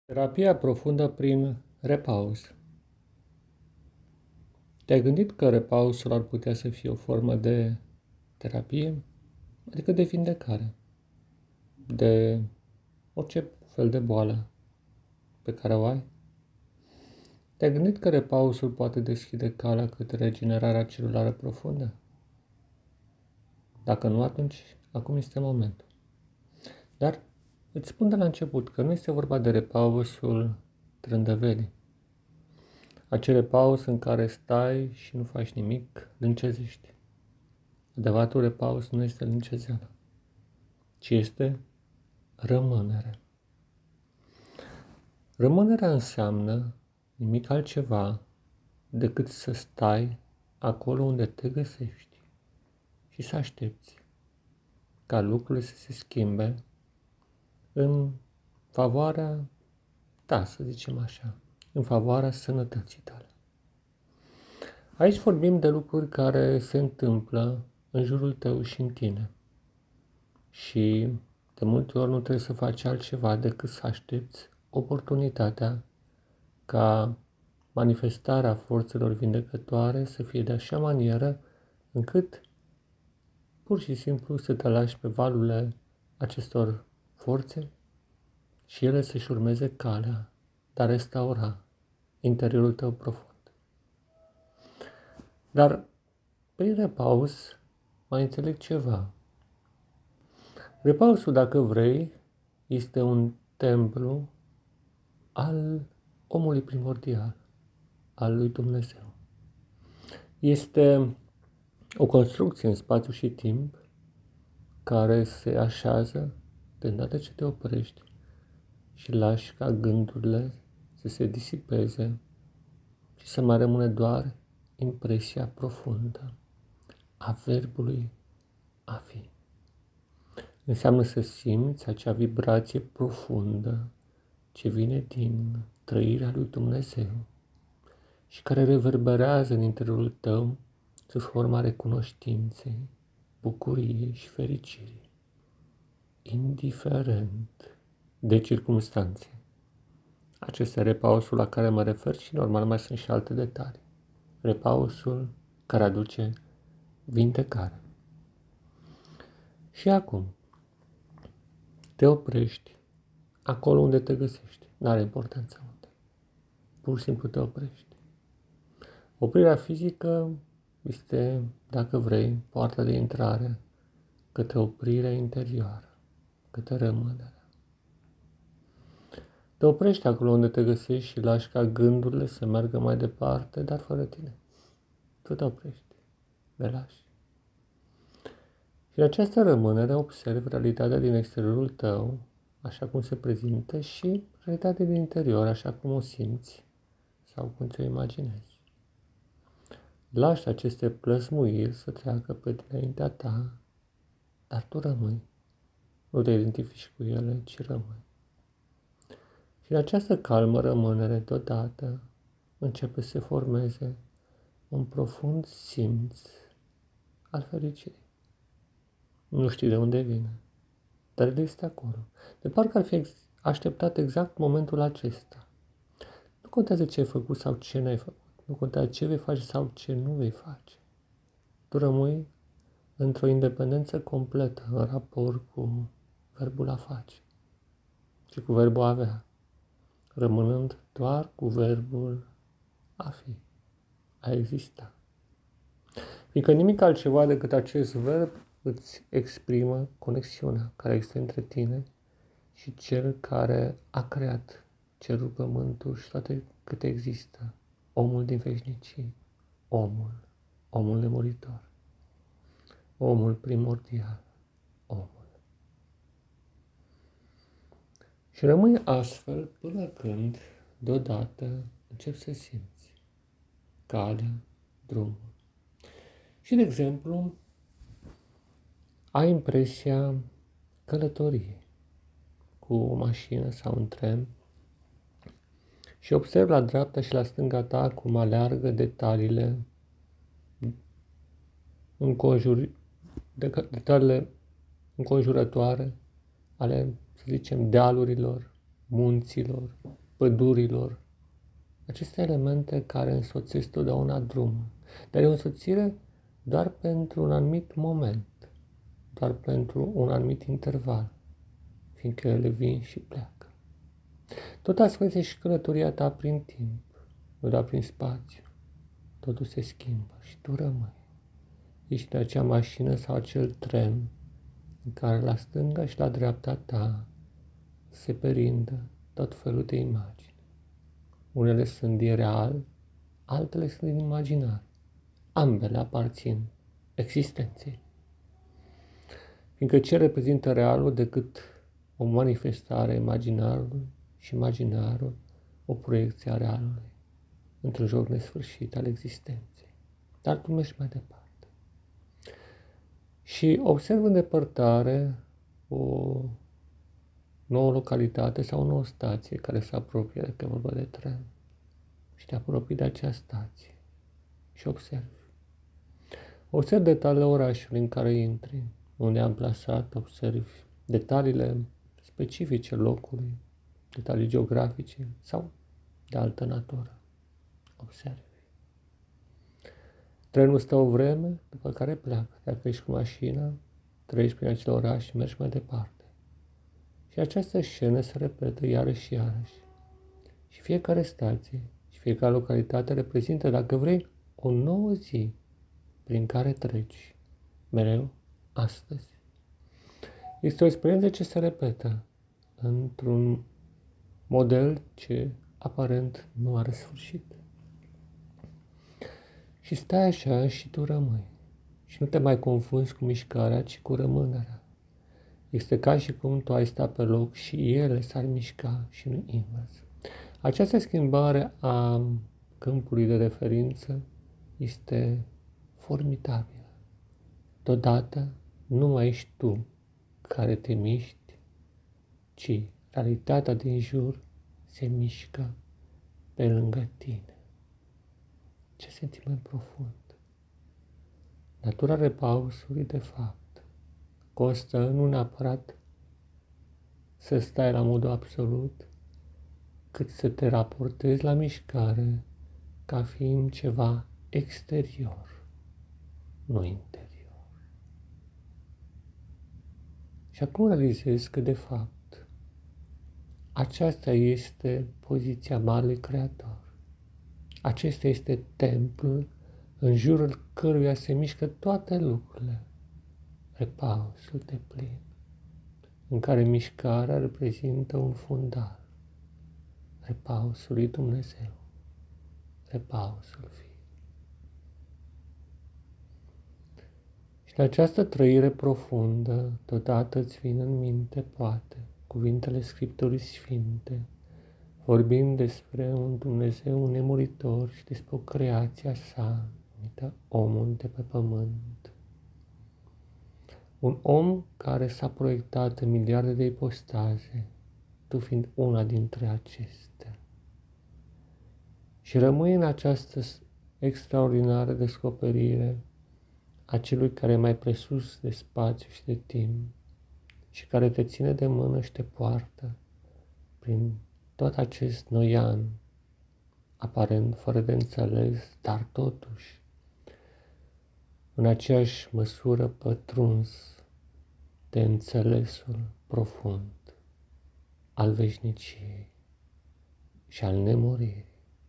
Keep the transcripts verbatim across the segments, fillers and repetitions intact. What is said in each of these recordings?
Terapia profundă prin repaus. Te-ai gândit că repausul ar putea să fie o formă de terapie? Adică de vindecare. De orice fel de boală pe care o ai? Te-ai gândit că repausul poate deschide calea către regenerarea celulară profundă? Dacă nu, atunci acum este momentul. Dar îți spun de la început că nu este vorba de repausul trândăvelii. Acele pauze în care stai și nu faci nimic, lâncezești. Adevăratul repaus nu este lâncezeală, ci este rămânere. Rămânerea înseamnă nimic altceva decât să stai acolo unde te găsești și să aștepți ca lucrurile să se schimbe în favoarea ta, să zicem așa, în favoarea sănătății tale. Aici vorbim de lucruri care se întâmplă în jurul tău și în tine. Și de multe ori nu trebuie să faci altceva decât să aștepți oportunitatea ca manifestarea forțelor vindecătoare să fie de așa manieră încât pur și simplu să te lași pe valurile acestor forțe și ele să-și urmeze calea de a restaura interiorul tău profund. Dar prin repaus mai înțeleg ceva. Repausul, dacă vrei, este un templu al omului primordial, al lui Dumnezeu. Este o construcție în spațiu și timp care se așează de îndată ce te oprești și lași ca gândurile să se disipeze și să mai rămâne doar impresia profundă a verbului a fi. Înseamnă să simți acea vibrație profundă ce vine din trăirea lui Dumnezeu și care reverberează în interiorul tău sub forma recunoștinței, bucuriei și fericirii, indiferent de circumstanțe. Acesta e repausul la care mă refer și normal mai sunt și alte detalii. Repausul care aduce vindecare. Și acum, te oprești acolo unde te găsești. N-are importanță unde. Pur și simplu te oprești. Oprirea fizică este, dacă vrei, poarta de intrare către oprirea interioară, către rămânerea. Te oprești acolo unde te găsești și lași ca gândurile să meargă mai departe, dar fără tine. Tu te oprești, le lași. Și în această rămânere observi realitatea din exteriorul tău, așa cum se prezintă, și realitatea din interior, așa cum o simți sau cum ți-o imaginezi. Lași aceste plăsmuiri să treacă pe dinaintea ta, dar tu rămâi. Nu te identifici cu ele, ci rămâi. Și în această calmă rămânere, deodată, începe să se formeze un profund simț al fericirii. Nu știi de unde vine, dar el este acolo. De parcă ar fi așteptat exact momentul acesta. Nu contează ce ai făcut sau ce n-ai făcut. Nu contează ce vei face sau ce nu vei face. Tu rămâi într-o independență completă în raport cu verbul a face și cu verbul a avea, rămânând doar cu verbul a fi, a exista. Fiindcă nimic altceva decât acest verb îți exprimă conexiunea care există între tine și cel care a creat cerul, pământul și toate câte există. Omul din veșnicii, omul, omul nemuritor, omul primordial, omul. Și rămâi astfel până când, deodată, începi să simți calea, drumul. Și, de exemplu, ai impresia călătoriei cu o mașină sau un tren și observi la dreapta și la stânga ta cum aleargă detaliile înconjur, detaliile înconjurătoare ale, să zicem, dealurilor munților, pădurilor, aceste elemente care însoțesc totdeauna drumul. Dar e o însoțire doar pentru un anumit moment, doar pentru un anumit interval, fiindcă ele vin și pleacă. Tot astfel este și călătoria ta prin timp, nu doar prin spațiu. Totul se schimbă și tu rămâi. Ești în acea mașină sau acel tren în care la stânga și la dreapta ta se perindă tot felul de imagini. Unele sunt din real, altele sunt din imaginar. Ambele aparțin existenței. Fiindcă ce reprezintă realul decât o manifestare a imaginarului și imaginarul o proiecție a realului într-un joc nesfârșit al existenței. Dar tu mergi mai departe. Și observ în depărtare o nouă localitate sau o nouă stație care se apropie de că vorba de tren. Și te apropii de acea stație și observi. Observi detaliile orașului în care intri, unde am plasat, observi detaliile specifice locului, detalii geografice sau de altă natură. Observi. Trenul stă o vreme, după care pleacă. Dacă ești cu mașina, treci prin acel oraș și mergi mai departe. Și această scenă se repetă iarăși și iarăși. Și fiecare stație și fiecare localitate reprezintă, dacă vrei, o nouă zi prin care treci. Mereu, astăzi. Este o experiență ce se repetă într-un model ce aparent nu are sfârșit. Și stai așa și tu rămâi. Și nu te mai confunzi cu mișcarea, ci cu rămânerea. Este ca și cum tu ai sta pe loc și ele s-ar mișca și nu invers. Această schimbare a câmpului de referință este formidabilă. Deodată nu mai ești tu care te miști, ci realitatea din jur se mișcă pe lângă tine. Ce sentiment profund! Natura repausului, de fapt, constă nu neapărat să stai la modul absolut, cât să te raportezi la mișcare ca fiind ceva exterior, nu interior. Și acum realizezi că, de fapt, aceasta este poziția Marelui Creator. Acesta este templul în jurul căruia se mișcă toate lucrurile. Repausul deplin, în care mișcarea reprezintă un fundal. Repausul lui Dumnezeu. Repausul Fiului. Și în această trăire profundă, deodată îți vin în minte, poate, cuvintele Scripturii Sfinte, vorbind despre un Dumnezeu nemuritor și despre o creație a sa, numită omul de pe pământ. Un om care s-a proiectat în miliarde de ipostaze, tu fiind una dintre acestea. Și rămâi în această extraordinară descoperire a celui care e mai presus de spațiu și de timp și care te ține de mână și te poartă prin tot acest noian, aparent fără de înțeles, dar totuși în aceeași măsură pătruns de înțelesul profund al veșniciei și al nemuririi.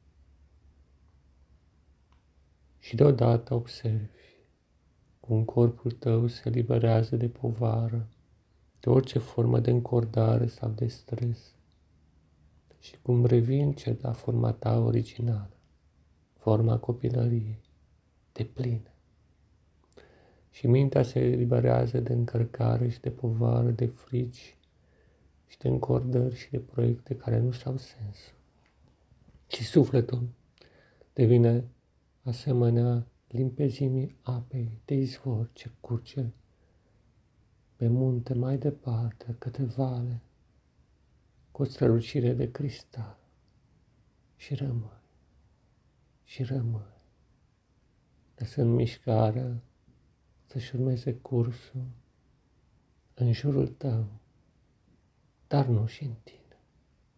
Și deodată observi cum corpul tău se eliberează de povară, de orice formă de încordare sau de stres și cum revii încet la forma ta originală, forma copilăriei, deplină. Și mintea se eliberează de încărcare și de povară, de frici și de încordări și de proiecte care nu și-au sens. Și sufletul devine asemenea limpezimii apei de izvor ce curge pe munte mai departe, către vale, cu o strălucire de cristal. Și rămâi, și rămâi, lăsând mișcarea să-și urmeze cursul în jurul tău, dar nu și în tine.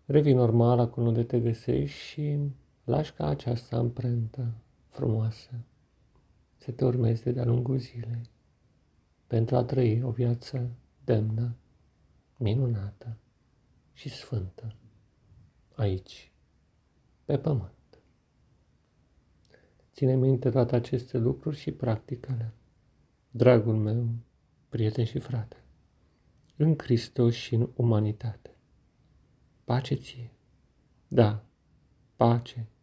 Revii normal acolo unde te găsești și lași ca această amprentă frumoasă să te urmeze de-a lungul zilei pentru a trăi o viață demnă, minunată și sfântă aici, pe pământ. Ține minte toate aceste lucruri și practică-le, dragul meu, prieten și frate, în Hristos și în umanitate. Pace ție! Da, pace